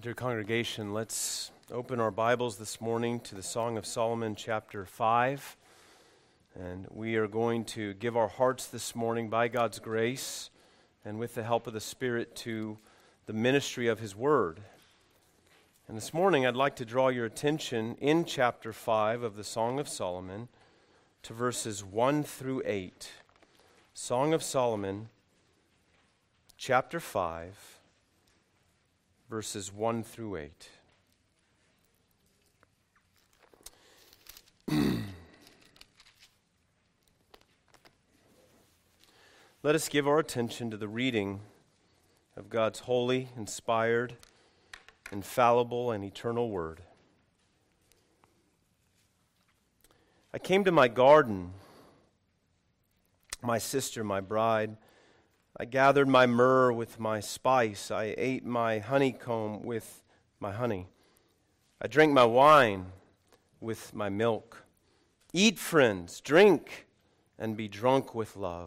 Dear congregation, let's open our Bibles this morning to the Song of Solomon, chapter 5. And we are going to give our hearts this morning, by God's grace and with the help of the Spirit, to the ministry of His Word. And this morning I'd like to draw your attention in chapter 5 of the Song of Solomon to verses 1 through 8. Song of Solomon, chapter 5. Verses 1 through 8. Let us give our attention to the reading of God's holy, inspired, infallible, and eternal Word. I came to my garden, my sister, my bride. I gathered my myrrh with my spice. I ate my honeycomb with my honey. I drank my wine with my milk. Eat, friends, drink, and be drunk with love.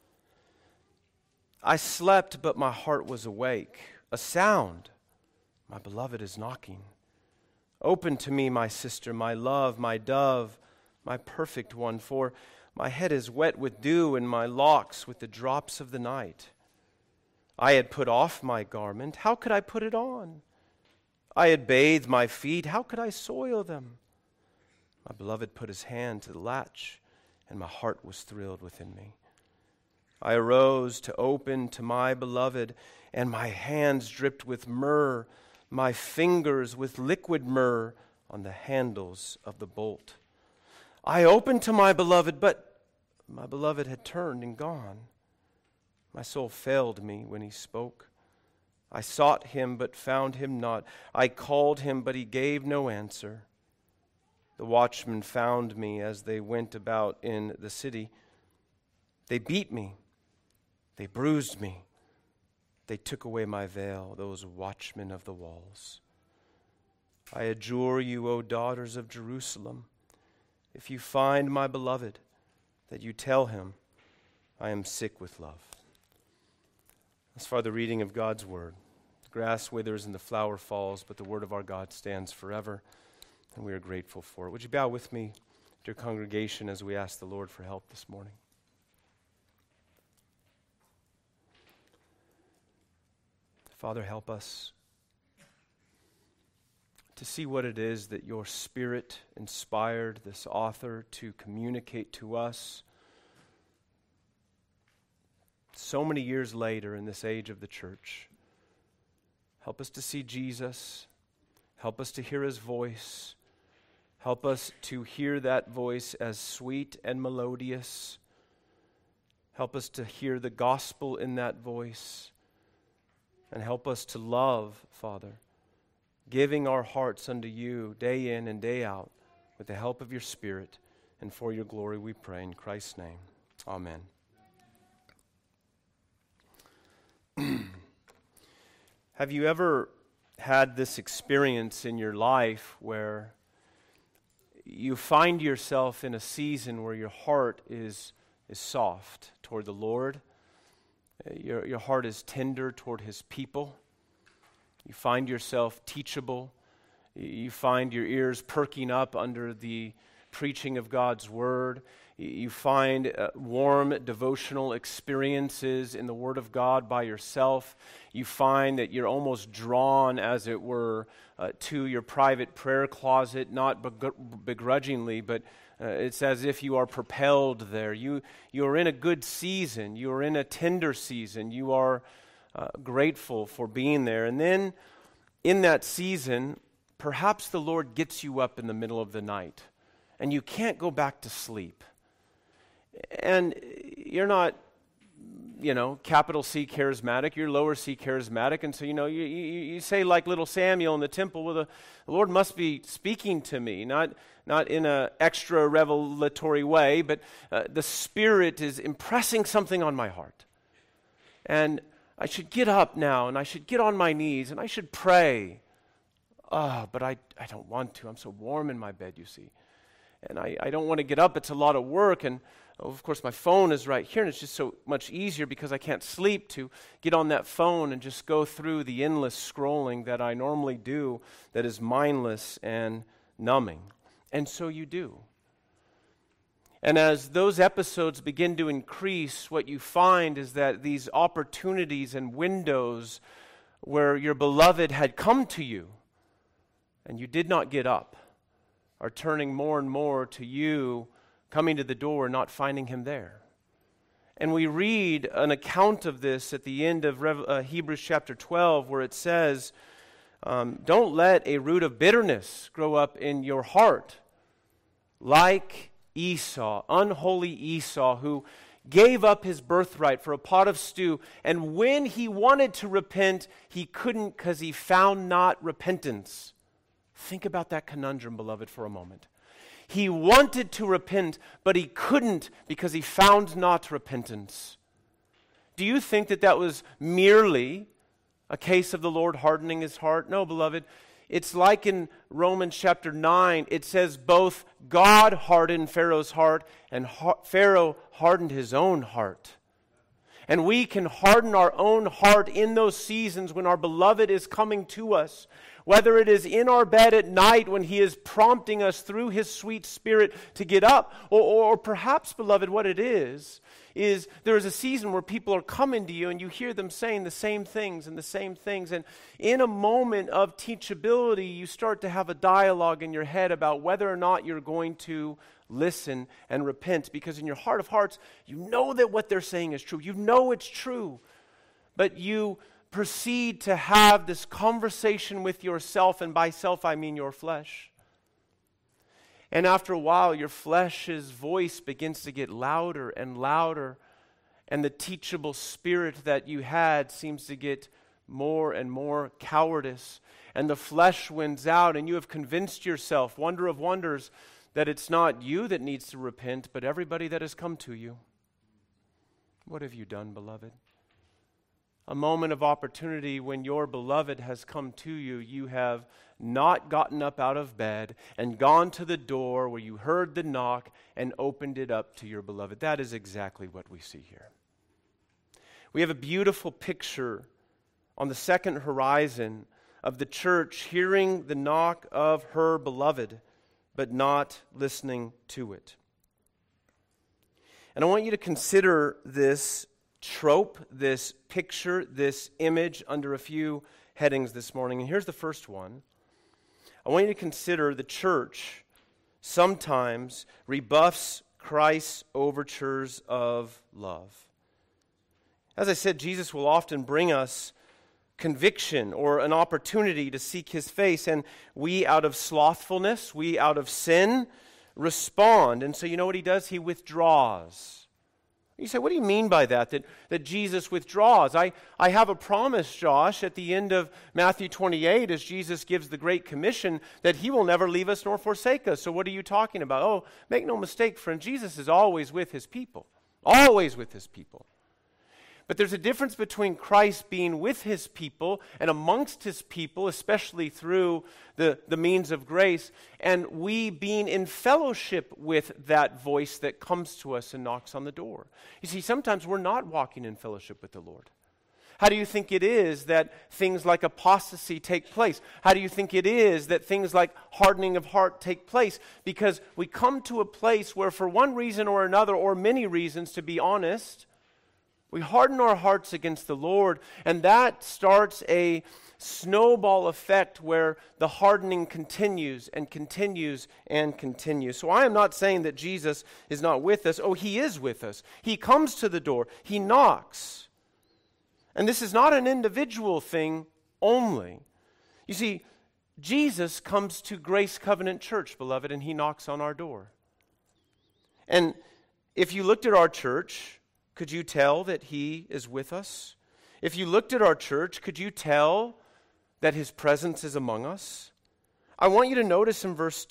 I slept, but my heart was awake. A sound, my beloved is knocking. Open to me, my sister, my love, my dove, my perfect one, for my head is wet with dew, and my locks with the drops of the night. I had put off my garment. How could I put it on? I had bathed my feet. How could I soil them? My beloved put his hand to the latch, and my heart was thrilled within me. I arose to open to my beloved, and my hands dripped with myrrh, my fingers with liquid myrrh on the handles of the bolt. I opened to my beloved, but my beloved had turned and gone. My soul failed me when he spoke. I sought him, but found him not. I called him, but he gave no answer. The watchmen found me as they went about in the city. They beat me. They bruised me. They took away my veil, those watchmen of the walls. I adjure you, O daughters of Jerusalem, if you find my beloved, that you tell him, I am sick with love. As far the reading of God's word. The grass withers and the flower falls, but the word of our God stands forever, and we are grateful for it. Would you bow with me, dear congregation, as we ask the Lord for help this morning? Father, help us to see what it is that your Spirit inspired this author to communicate to us so many years later in this age of the church. Help us to see Jesus. Help us to hear his voice. Help us to hear that voice as sweet and melodious. Help us to hear the gospel in that voice. And help us to love, Father, giving our hearts unto you day in and day out with the help of your Spirit, and for your glory we pray in Christ's name. Amen. Have you ever had this experience in your life where you find yourself in a season where your heart is soft toward the Lord? Your heart is tender toward his people. You find yourself teachable. You find your ears perking up under the preaching of God's word. You find warm devotional experiences in the Word of God by yourself. You find that you're almost drawn, as it were, to your private prayer closet, not begrudgingly, but it's as if you are propelled there. You are in a good season. You are in a tender season. You are grateful for being there. And then in that season, perhaps the Lord gets you up in the middle of the night, and you can't go back to sleep. And you're not, capital C charismatic, you're lower C charismatic, and so, you say like little Samuel in the temple, well, the Lord must be speaking to me, not in an extra revelatory way, but the Spirit is impressing something on my heart. And I should get up now, and I should get on my knees, and I should pray. But I don't want to. I'm so warm in my bed, you see. And I don't want to get up. It's a lot of work. And of course, my phone is right here, and it's just so much easier because I can't sleep to get on that phone and just go through the endless scrolling that I normally do that is mindless and numbing. And so you do. And as those episodes begin to increase, what you find is that these opportunities and windows where your beloved had come to you and you did not get up are turning more and more to you coming to the door and not finding him there. And we read an account of this at the end of Hebrews chapter 12 where it says, don't let a root of bitterness grow up in your heart like Esau, unholy Esau, who gave up his birthright for a pot of stew, and when he wanted to repent, he couldn't because he found not repentance. Think about that conundrum, beloved, for a moment. He wanted to repent, but he couldn't because he found not repentance. Do you think that that was merely a case of the Lord hardening his heart? No, beloved. It's like in Romans chapter 9, it says both God hardened Pharaoh's heart and Pharaoh hardened his own heart. And we can harden our own heart in those seasons when our beloved is coming to us. Whether it is in our bed at night when he is prompting us through his sweet spirit to get up, or perhaps, beloved, what it is there is a season where people are coming to you and you hear them saying the same things. And in a moment of teachability, you start to have a dialogue in your head about whether or not you're going to listen and repent. Because in your heart of hearts, you know that what they're saying is true. You know it's true. But you proceed to have this conversation with yourself, and by self I mean your flesh. And after a while, your flesh's voice begins to get louder and louder, and the teachable spirit that you had seems to get more and more cowardice, and the flesh wins out, and you have convinced yourself, wonder of wonders, that it's not you that needs to repent, but everybody that has come to you. What have you done, beloved? A moment of opportunity when your beloved has come to you, you have not gotten up out of bed and gone to the door where you heard the knock and opened it up to your beloved. That is exactly what we see here. We have a beautiful picture on the second horizon of the church hearing the knock of her beloved, but not listening to it. And I want you to consider this trope, this picture, this image under a few headings this morning. And here's the first one. I want you to consider the church sometimes rebuffs Christ's overtures of love. As I said, Jesus will often bring us conviction or an opportunity to seek his face, and we out of slothfulness, we out of sin, respond. And so you know what he does? He withdraws. You say, what do you mean by that Jesus withdraws? I have a promise, Josh, at the end of Matthew 28, as Jesus gives the Great Commission, that he will never leave us nor forsake us. So what are you talking about? Oh, make no mistake, friend, Jesus is always with his people. Always with his people. But there's a difference between Christ being with his people and amongst his people, especially through the means of grace, and we being in fellowship with that voice that comes to us and knocks on the door. You see, sometimes we're not walking in fellowship with the Lord. How do you think it is that things like apostasy take place? How do you think it is that things like hardening of heart take place? Because we come to a place where for one reason or another, or many reasons to be honest, we harden our hearts against the Lord, and that starts a snowball effect where the hardening continues and continues and continues. So I am not saying that Jesus is not with us. Oh, he is with us. He comes to the door. He knocks. And this is not an individual thing only. You see, Jesus comes to Grace Covenant Church, beloved, and he knocks on our door. And if you looked at our church, could you tell that he is with us? If you looked at our church, could you tell that his presence is among us? I want you to notice in verse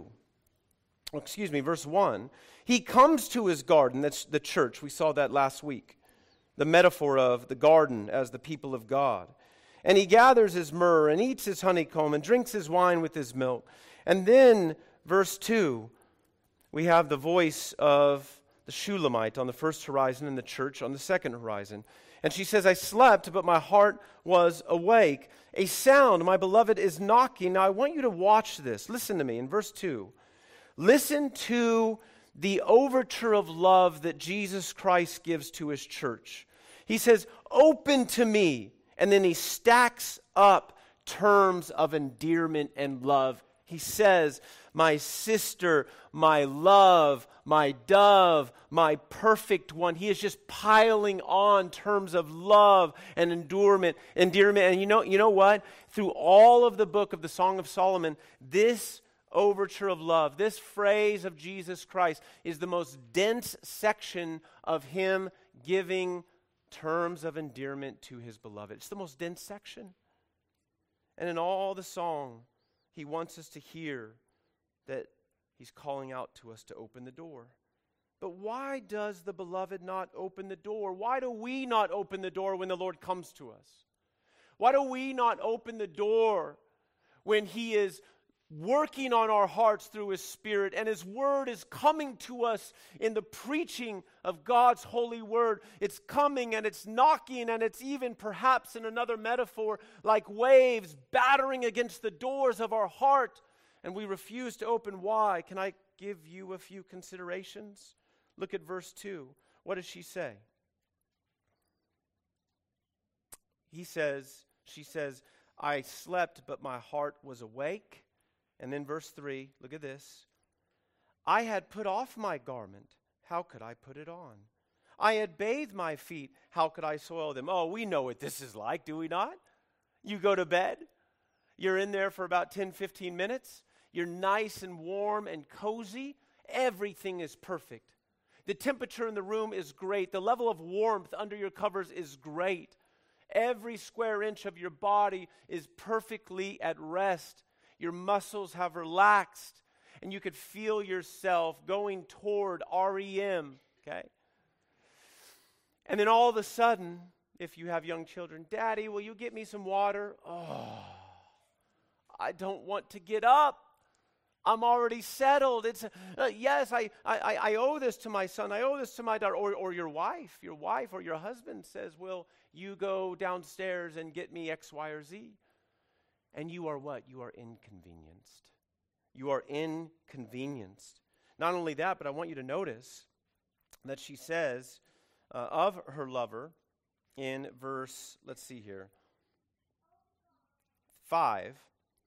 1. He comes to his garden, that's the church. We saw that last week. The metaphor of the garden as the people of God. And he gathers his myrrh and eats his honeycomb and drinks his wine with his milk. And then, verse 2, we have the voice of the Shulamite on the first horizon and the church on the second horizon. And she says, I slept, but my heart was awake. A sound, my beloved, is knocking. Now I want you to watch this. Listen to me in verse 2. Listen to the overture of love that Jesus Christ gives to his church. He says, open to me. And then he stacks up terms of endearment and love. He says, my sister, my love, my dove, my perfect one. He is just piling on terms of love and endearment. And you know what? Through all of the book of the Song of Solomon, this overture of love, this phrase of Jesus Christ is the most dense section of him giving terms of endearment to his beloved. It's the most dense section. And in all the song, he wants us to hear that he's calling out to us to open the door. But why does the beloved not open the door? Why do we not open the door when the Lord comes to us? Why do we not open the door when he is working on our hearts through his Spirit and his word is coming to us in the preaching of God's holy word? It's coming and it's knocking, and it's even perhaps in another metaphor like waves battering against the doors of our heart, and we refuse to open. Why? Can I give you a few considerations? Look at verse 2. What does she say? She says, I slept, but my heart was awake. And then verse 3, look at this. I had put off my garment. How could I put it on? I had bathed my feet. How could I soil them? Oh, we know what this is like, do we not? You go to bed. You're in there for about 10, 15 minutes. You're nice and warm and cozy. Everything is perfect. The temperature in the room is great. The level of warmth under your covers is great. Every square inch of your body is perfectly at rest. Your muscles have relaxed, and you could feel yourself going toward REM, okay? And then all of a sudden, if you have young children, Daddy, will you get me some water? Oh, I don't want to get up. I'm already settled. It's yes, I owe this to my son. I owe this to my daughter. Or your wife or your husband says, will you go downstairs and get me X, Y, or Z? And you are what? You are inconvenienced. You are inconvenienced. Not only that, but I want you to notice that she says of her lover in verse, let's see here, 5.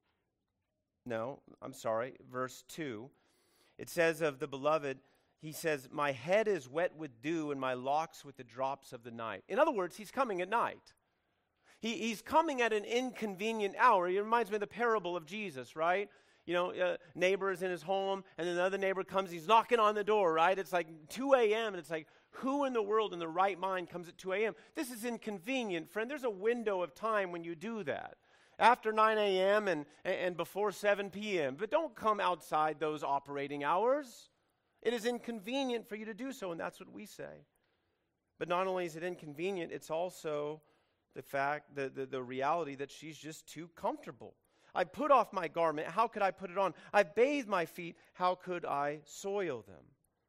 No, I'm sorry, verse 2. It says of the beloved, he says, my head is wet with dew and my locks with the drops of the night. In other words, he's coming at night. He's coming at an inconvenient hour. It reminds me of the parable of Jesus, right? You know, neighbor is in his home, and then another neighbor comes, he's knocking on the door, right? It's like 2 a.m., and it's like, who in the world in the right mind comes at 2 a.m.? This is inconvenient, friend. There's a window of time when you do that. After 9 a.m. and before 7 p.m. But don't come outside those operating hours. It is inconvenient for you to do so, and that's what we say. But not only is it inconvenient, it's also the fact, the reality that she's just too comfortable. I put off my garment. How could I put it on? I bathed my feet. How could I soil them?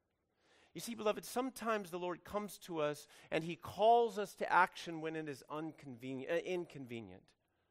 You see, beloved, sometimes the Lord comes to us and he calls us to action when it is inconvenient.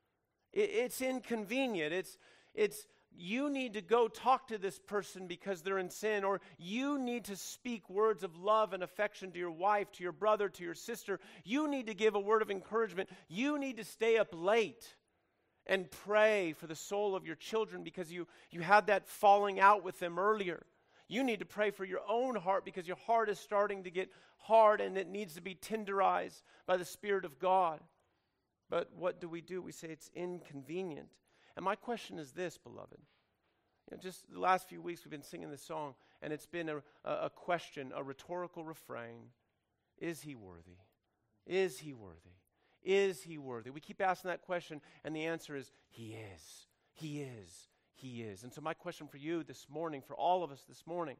It's inconvenient. It's you need to go talk to this person because they're in sin, or you need to speak words of love and affection to your wife, to your brother, to your sister. You need to give a word of encouragement. You need to stay up late and pray for the soul of your children because you had that falling out with them earlier. You need to pray for your own heart because your heart is starting to get hard and it needs to be tenderized by the Spirit of God. But what do? We say it's inconvenient. And my question is this, beloved. You know, just the last few weeks we've been singing this song, and it's been a question, a rhetorical refrain. Is he worthy? Is he worthy? Is he worthy? We keep asking that question, and the answer is, he is. He is. He is. And so my question for you this morning, for all of us this morning,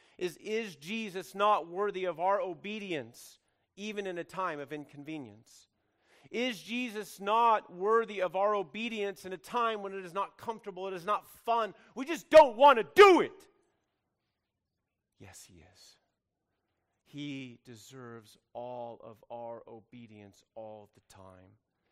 is Jesus not worthy of our obedience, even in a time of inconvenience? Is Jesus not worthy of our obedience in a time when it is not comfortable, it is not fun, we just don't want to do it? Yes, he is. He deserves all of our obedience all the time.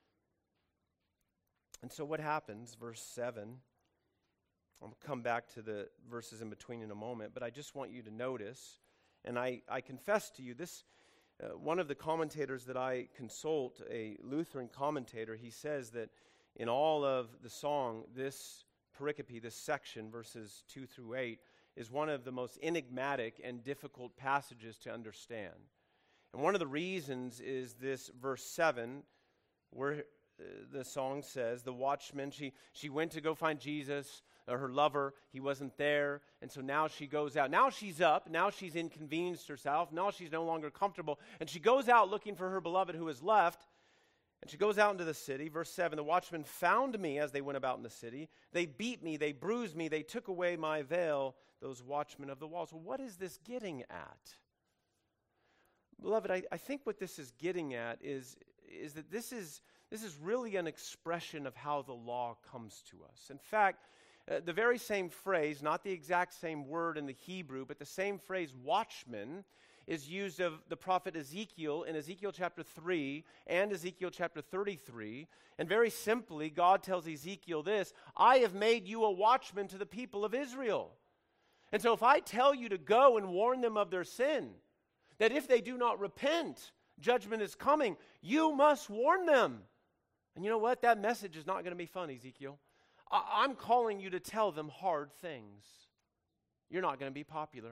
And so what happens, verse 7, I'll come back to the verses in between in a moment, but I just want you to notice, and I confess to you, this one of the commentators that I consult, a Lutheran commentator, he says that in all of the song, this pericope, this section, verses 2 through 8, is one of the most enigmatic and difficult passages to understand. And one of the reasons is this verse 7, where the song says, the watchman, she went to go find Jesus, her lover, he wasn't there, and so now she goes out. Now she's up, now she's inconvenienced herself, now she's no longer comfortable, and she goes out looking for her beloved who has left, and she goes out into the city. Verse 7, the watchmen found me as they went about in the city. They beat me, they bruised me, they took away my veil, those watchmen of the walls. Well, what is this getting at? Beloved, I think what this is getting at is that this is really an expression of how the law comes to us. In fact, the very same phrase, not the exact same word in the Hebrew, but the same phrase, watchman, is used of the prophet Ezekiel in Ezekiel chapter 3 and Ezekiel chapter 33. And very simply, God tells Ezekiel this, I have made you a watchman to the people of Israel. And so if I tell you to go and warn them of their sin, that if they do not repent, judgment is coming, you must warn them. And you know what? That message is not going to be fun, Ezekiel. I'm calling you to tell them hard things. You're not going to be popular.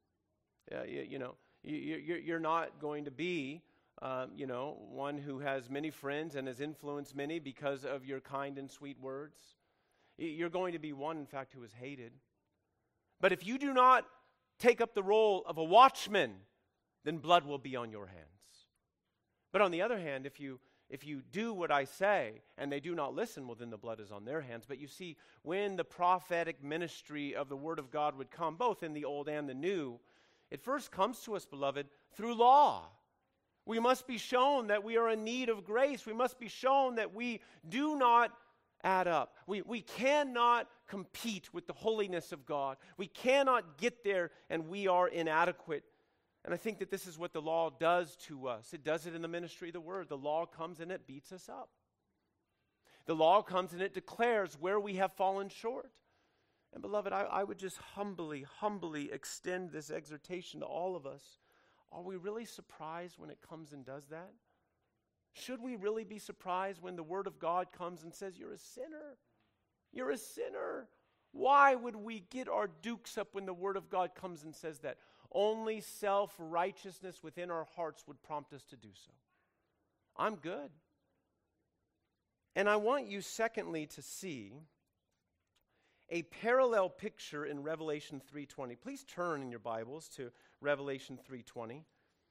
You're not going to be, one who has many friends and has influenced many because of your kind and sweet words. You're going to be one, in fact, who is hated. But if you do not take up the role of a watchman, then blood will be on your hands. But on the other hand, if you do what I say and they do not listen, well, then the blood is on their hands. But you see, when the prophetic ministry of the Word of God would come, both in the Old and the New, it first comes to us, beloved, through law. We must be shown that we are in need of grace. We must be shown that we do not add up. We cannot compete with the holiness of God. We cannot get there, and we are inadequate. And I think that this is what the law does to us. It does it in the ministry of the Word. The law comes and it beats us up. The law comes and it declares where we have fallen short. And beloved, I would just humbly extend this exhortation to all of us. Are we really surprised when it comes and does that? Should we really be surprised when the Word of God comes and says, you're a sinner? You're a sinner. Why would we get our dukes up when the Word of God comes and says that? Only self-righteousness within our hearts would prompt us to do so. I'm good. And I want you, secondly, to see a parallel picture in Revelation 3:20. Please turn in your Bibles to Revelation 3:20.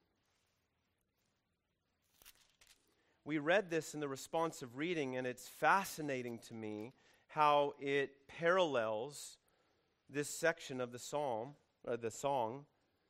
We read this in the responsive reading, and it's fascinating to me how it parallels this section of the psalm, or the song.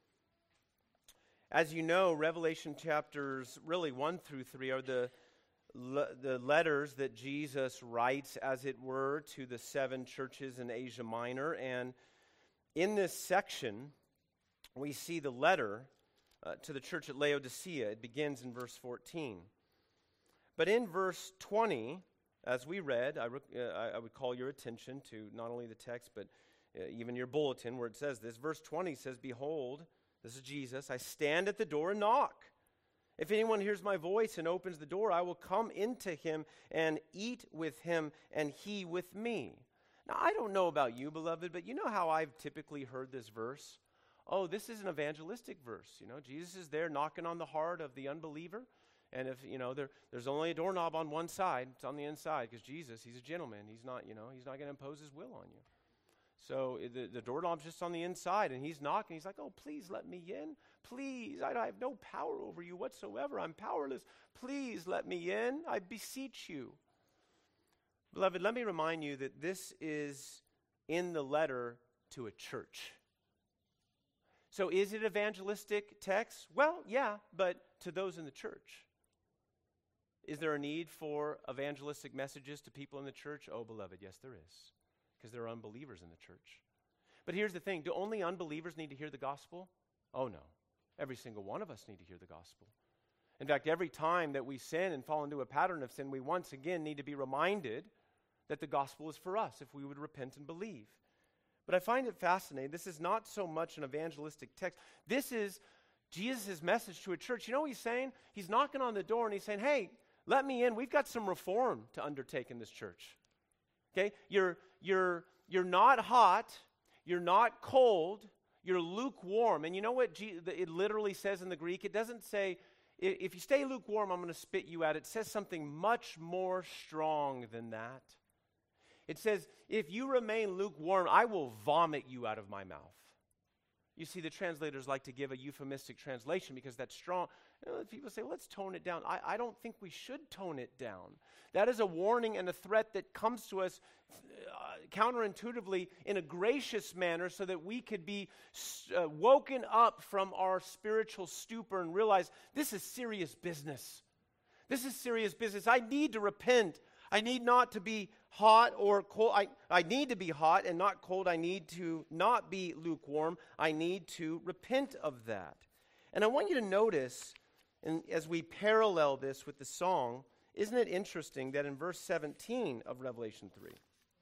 As you know, Revelation chapters really 1 through 3 are the letters that Jesus writes, as it were, to the 7 churches in Asia Minor. And in this section, we see the letter to the church at Laodicea. It begins in verse 14. But in verse 20, as we read, I would call your attention to not only the text, but even your bulletin where it says this. Verse 20 says, behold, this is Jesus, I stand at the door and knock. If anyone hears my voice and opens the door, I will come into him and eat with him and he with me. Now, I don't know about you, beloved, but you know how I've typically heard this verse? Oh, this is an evangelistic verse. You know, Jesus is there knocking on the heart of the unbeliever. And if, there's only a doorknob on one side, it's on the inside, because Jesus, he's a gentleman. He's not going to impose his will on you. So the doorknob's just on the inside, and he's knocking. He's like, oh, please let me in. Please, I have no power over you whatsoever. I'm powerless. Please let me in. I beseech you. Beloved, let me remind you that this is in the letter to a church. So is it evangelistic text? Well, yeah, but to those in the church. Is there a need for evangelistic messages to people in the church? Oh, beloved, yes, there is. Because there are unbelievers in the church. But here's the thing. Do only unbelievers need to hear the gospel? Oh, no. Every single one of us need to hear the gospel. In fact, every time that we sin and fall into a pattern of sin, we once again need to be reminded that the gospel is for us if we would repent and believe. But I find it fascinating. This is not so much an evangelistic text. This is Jesus' message to a church. You know what he's saying? He's knocking on the door and he's saying, hey, let me in. We've got some reform to undertake in this church. Okay? You're not hot. You're not cold. You're lukewarm. And you know what it literally says in the Greek? It doesn't say, if you stay lukewarm, I'm going to spit you out. It says something much more strong than that. It says, if you remain lukewarm, I will vomit you out of my mouth. You see, the translators like to give a euphemistic translation because that's strong. You know, people say, let's tone it down. I don't think we should tone it down. That is a warning and a threat that comes to us counterintuitively in a gracious manner so that we could be woken up from our spiritual stupor and realize this is serious business. This is serious business. I need to repent. I need not to be hot or cold. I need to be hot and not cold. I need to not be lukewarm. I need to repent of that. And I want you to notice, and as we parallel this with the song, isn't it interesting that in verse 17 of Revelation 3,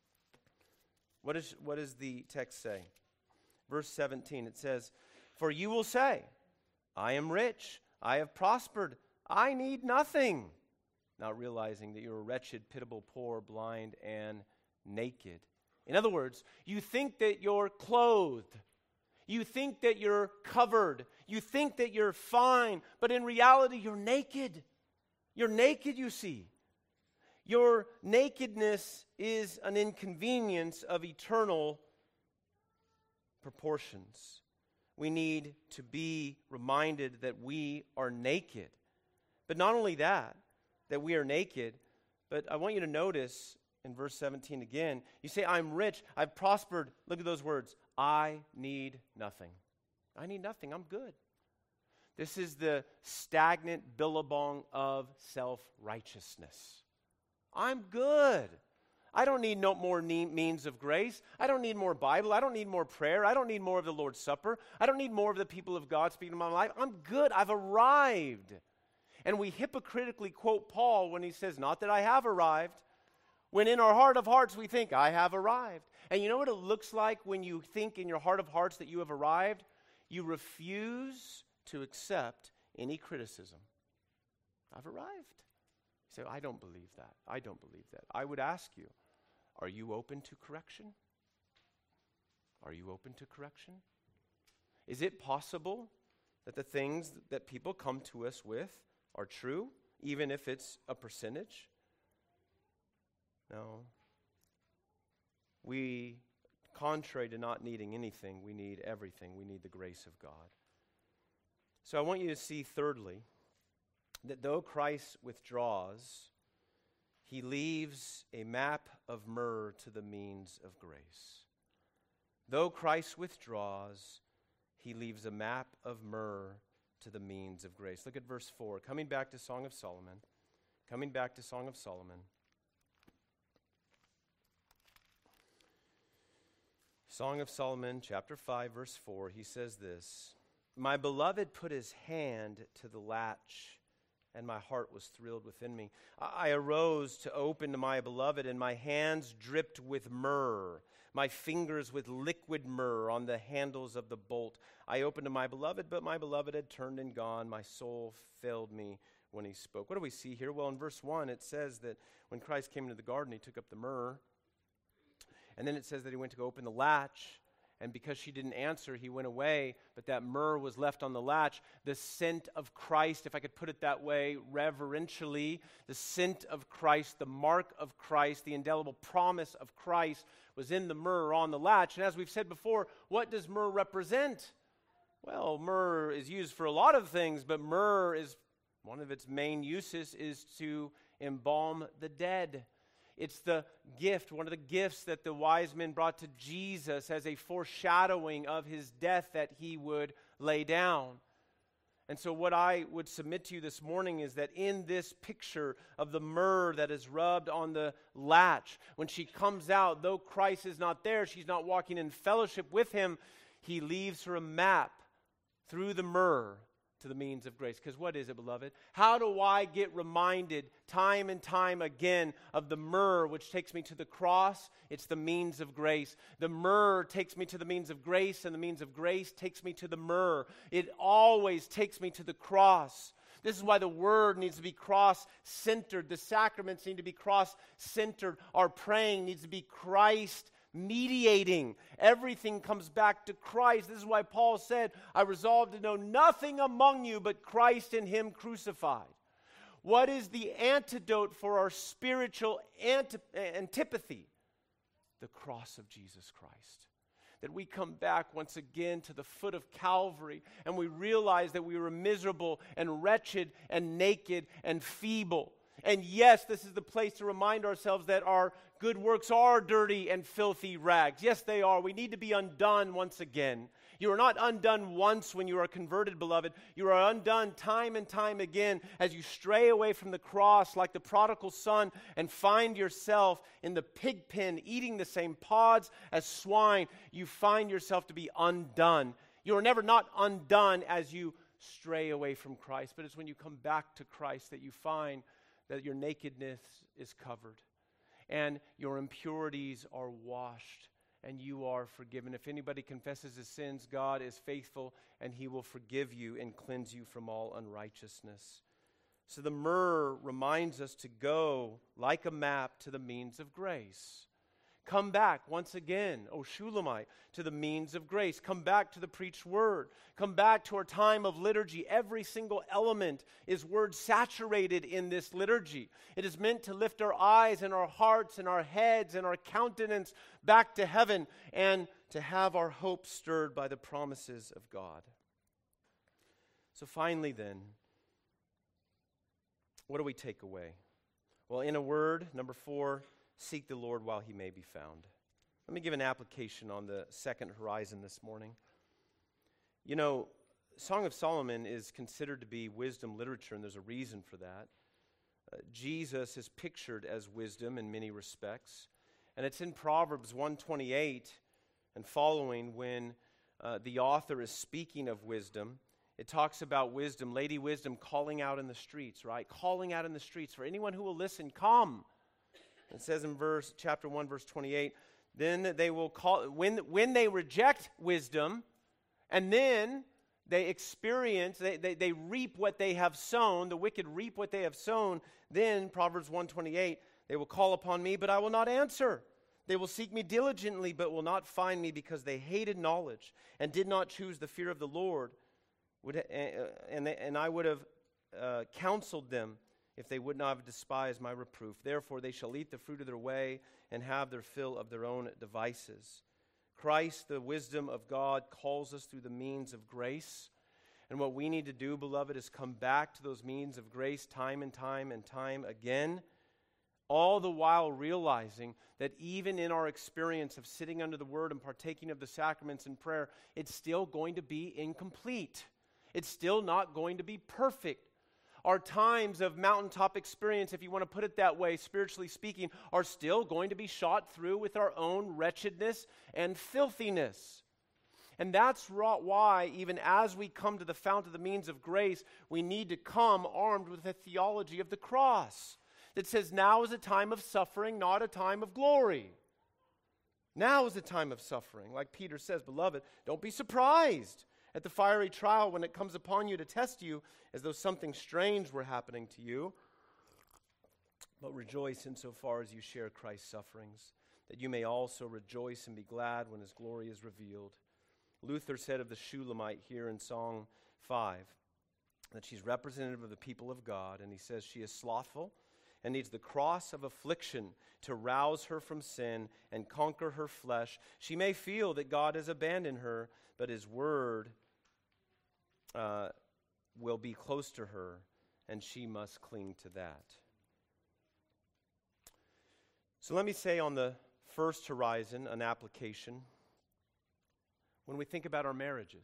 what does the text say? Verse 17, it says, for you will say, I am rich, I have prospered, I need nothing. Not realizing that you're wretched, pitiable, poor, blind, and naked. In other words, you think that you're clothed. You think that you're covered. You think that you're fine. But in reality, you're naked. You're naked, you see. Your nakedness is an inconvenience of eternal proportions. We need to be reminded that we are naked. But not only that we are naked, but I want you to notice in verse 17 again, you say, I'm rich, I've prospered. Look at those words. I need nothing. I need nothing. I'm good. This is the stagnant billabong of self-righteousness. I'm good. I don't need no more means of grace. I don't need more Bible. I don't need more prayer. I don't need more of the Lord's Supper. I don't need more of the people of God speaking in my life. I'm good. I've arrived. And we hypocritically quote Paul when he says, not that I have arrived, when in our heart of hearts we think, I have arrived. And you know what it looks like when you think in your heart of hearts that you have arrived? You refuse to accept any criticism. I've arrived. You say, I don't believe that. I don't believe that. I would ask you, are you open to correction? Are you open to correction? Is it possible that the things that people come to us with are true, even if it's a percentage? No. We, contrary to not needing anything, we need everything. We need the grace of God. So I want you to see, thirdly, that though Christ withdraws, he leaves a map of myrrh to the means of grace. Though Christ withdraws, he leaves a map of myrrh to the means of grace. Look at verse 4. Coming back to Song of Solomon. Coming back to Song of Solomon. Song of Solomon, chapter 5, verse 4. He says this, my beloved put his hand to the latch, and my heart was thrilled within me. I arose to open to my beloved, and my hands dripped with myrrh, my fingers with liquid myrrh on the handles of the bolt. I opened to my beloved, but my beloved had turned and gone. My soul failed me when he spoke. What do we see here? Well, in verse 1, it says that when Christ came into the garden, he took up the myrrh. And then it says that he went to go open the latch. And because she didn't answer, he went away. But that myrrh was left on the latch. The scent of Christ, if I could put it that way, reverentially, the scent of Christ, the mark of Christ, the indelible promise of Christ was in the myrrh on the latch. And as we've said before, what does myrrh represent? Well, myrrh is used for a lot of things, but myrrh is one of its main uses is to embalm the dead. It's the gift, one of the gifts that the wise men brought to Jesus as a foreshadowing of his death that he would lay down. And so what I would submit to you this morning is that in this picture of the myrrh that is rubbed on the latch, when she comes out, though Christ is not there, she's not walking in fellowship with him, he leaves her a map through the myrrh to the means of grace. Because what is it, beloved? How do I get reminded time and time again of the myrrh which takes me to the cross? It's the means of grace. The myrrh takes me to the means of grace, and the means of grace takes me to the myrrh. It always takes me to the cross. This is why the Word needs to be cross-centered. The sacraments need to be cross-centered. Our praying needs to be Christ mediating. Everything comes back to Christ. This is why Paul said, I resolved to know nothing among you but Christ and Him crucified. What is the antidote for our spiritual antipathy? The cross of Jesus Christ. That we come back once again to the foot of Calvary and we realize that we were miserable and wretched and naked and feeble. And yes, this is the place to remind ourselves that our good works are dirty and filthy rags. Yes, they are. We need to be undone once again. You are not undone once when you are converted, beloved. You are undone time and time again as you stray away from the cross like the prodigal son and find yourself in the pig pen eating the same pods as swine. You find yourself to be undone. You are never not undone as you stray away from Christ, but it's when you come back to Christ that you find that your nakedness is covered and your impurities are washed and you are forgiven. If anybody confesses his sins, God is faithful and He will forgive you and cleanse you from all unrighteousness. So the myrrh reminds us to go like a map to the means of grace. Come back once again, O Shulamite, to the means of grace. Come back to the preached word. Come back to our time of liturgy. Every single element is word saturated in this liturgy. It is meant to lift our eyes and our hearts and our heads and our countenance back to heaven and to have our hope stirred by the promises of God. So finally then, what do we take away? Well, in a word, number 4, seek the Lord while He may be found. Let me give an application on the second horizon this morning. You know, Song of Solomon is considered to be wisdom literature, and there's a reason for that. Jesus is pictured as wisdom in many respects, and it's in Proverbs 128 and following when the author is speaking of wisdom. It talks about wisdom, Lady Wisdom calling out in the streets, right? Calling out in the streets for anyone who will listen, come. It says in chapter 1, verse 28, then they will call, when they reject wisdom, and then they experience, they reap what they have sown, the wicked reap what they have sown, then, Proverbs 1:28, they will call upon me, but I will not answer. They will seek me diligently, but will not find me, because they hated knowledge and did not choose the fear of the Lord. And I would have counseled them if they would not have despised my reproof. Therefore they shall eat the fruit of their way and have their fill of their own devices. Christ, the wisdom of God, calls us through the means of grace. And what we need to do, beloved, is come back to those means of grace time and time and time again, all the while realizing that even in our experience of sitting under the Word and partaking of the sacraments and prayer, it's still going to be incomplete. It's still not going to be perfect. Our times of mountaintop experience, if you want to put it that way, spiritually speaking, are still going to be shot through with our own wretchedness and filthiness. And that's why, even as we come to the fount of the means of grace, we need to come armed with a theology of the cross that says now is a time of suffering, not a time of glory. Now is a time of suffering. Like Peter says, beloved, don't be surprised at the fiery trial when it comes upon you to test you as though something strange were happening to you. But rejoice insofar as you share Christ's sufferings, that you may also rejoice and be glad when His glory is revealed. Luther said of the Shulamite here in Song 5 that she's representative of the people of God, and he says she is slothful and needs the cross of affliction to rouse her from sin and conquer her flesh. She may feel that God has abandoned her, but His word will be close to her, and she must cling to that. So let me say on the first horizon an application. When we think about our marriages,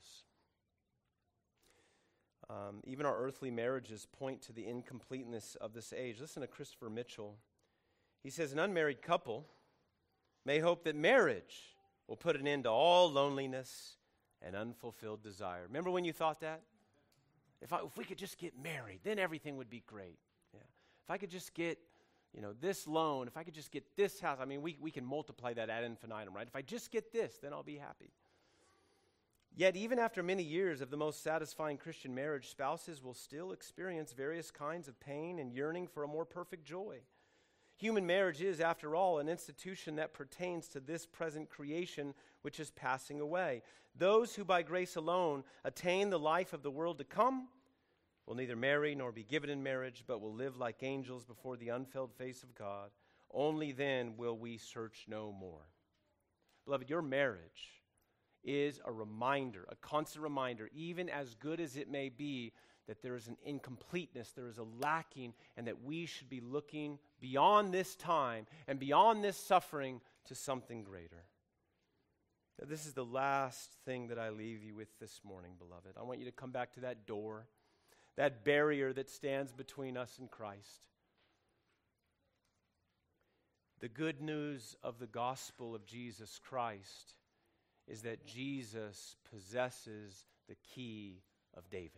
even our earthly marriages point to the incompleteness of this age. Listen to Christopher Mitchell. He says, an unmarried couple may hope that marriage will put an end to all loneliness and unfulfilled desire. Remember when you thought that? If we could just get married, then everything would be great. Yeah. If I could just get, this loan, if I could just get this house, I mean, we can multiply that ad infinitum, right? If I just get this, then I'll be happy. Yet, even after many years of the most satisfying Christian marriage, spouses will still experience various kinds of pain and yearning for a more perfect joy. Human marriage is, after all, an institution that pertains to this present creation which is passing away. Those who by grace alone attain the life of the world to come will neither marry nor be given in marriage, but will live like angels before the unveiled face of God. Only then will we search no more. Beloved, your marriage is a reminder, a constant reminder, even as good as it may be, that there is an incompleteness, there is a lacking, and that we should be looking beyond this time and beyond this suffering to something greater. Now, this is the last thing that I leave you with this morning, beloved. I want you to come back to that door, that barrier that stands between us and Christ. The good news of the gospel of Jesus Christ is that Jesus possesses the key of David.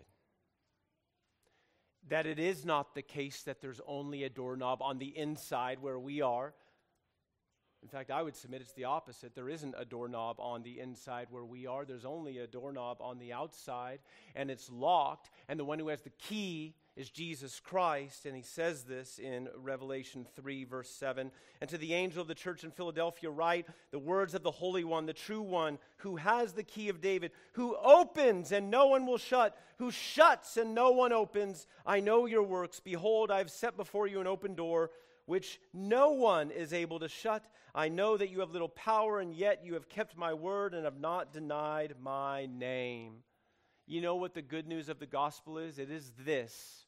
That it is not the case that there's only a doorknob on the inside where we are. In fact, I would submit it's the opposite. There isn't a doorknob on the inside where we are. There's only a doorknob on the outside, and it's locked, and the one who has the key is Jesus Christ, and he says this in Revelation 3, verse 7. And to the angel of the church in Philadelphia write the words of the Holy One, the true One, who has the key of David, who opens and no one will shut, who shuts and no one opens. I know your works. Behold, I have set before you an open door, which no one is able to shut. I know that you have little power, and yet you have kept my word and have not denied my name. You know what the good news of the gospel is? It is this: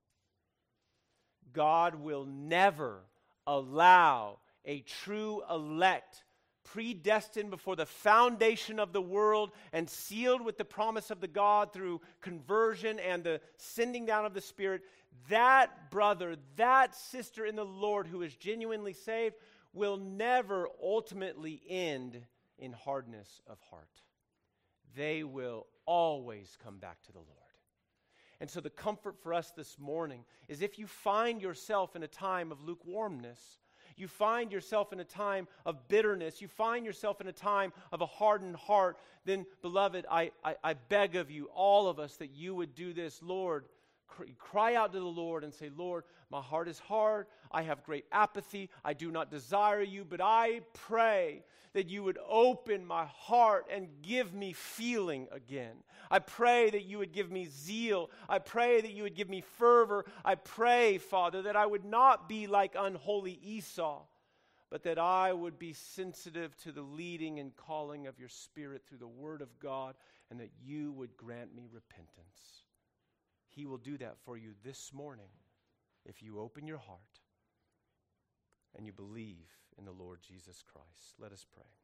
God will never allow a true elect, predestined before the foundation of the world and sealed with the promise of the God through conversion and the sending down of the Spirit, that brother, that sister in the Lord who is genuinely saved will never ultimately end in hardness of heart. They will always come back to the Lord. And so the comfort for us this morning is if you find yourself in a time of lukewarmness, you find yourself in a time of bitterness, you find yourself in a time of a hardened heart, then, beloved, I beg of you, all of us, that you would do this. Lord, cry out to the Lord and say, Lord, my heart is hard. I have great apathy. I do not desire you, but I pray that you would open my heart and give me feeling again. I pray that you would give me zeal. I pray that you would give me fervor. I pray, Father, that I would not be like unholy Esau, but that I would be sensitive to the leading and calling of your Spirit through the Word of God, and that you would grant me repentance. He will do that for you this morning if you open your heart and you believe in the Lord Jesus Christ. Let us pray.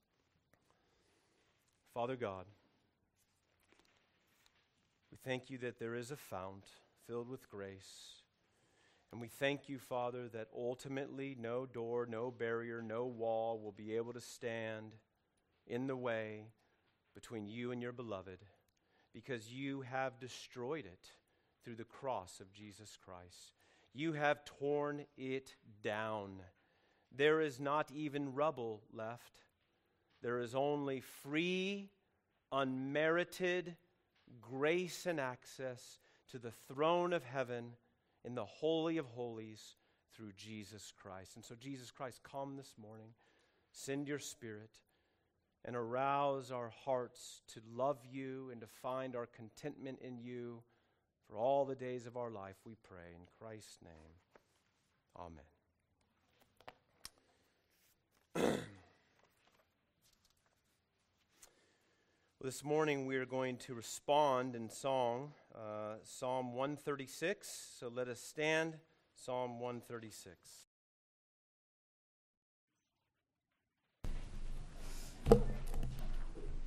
Father God, we thank you that there is a fount filled with grace. And we thank you, Father, that ultimately no door, no barrier, no wall will be able to stand in the way between you and your beloved, because you have destroyed it through the cross of Jesus Christ. You have torn it down. There is not even rubble left. There is only free, unmerited grace and access to the throne of heaven in the Holy of Holies through Jesus Christ. And so, Jesus Christ, come this morning, send your Spirit, and arouse our hearts to love you and to find our contentment in you for all the days of our life, we pray. In Christ's name, amen. This morning we are going to respond in song, Psalm 136. So let us stand, Psalm 136.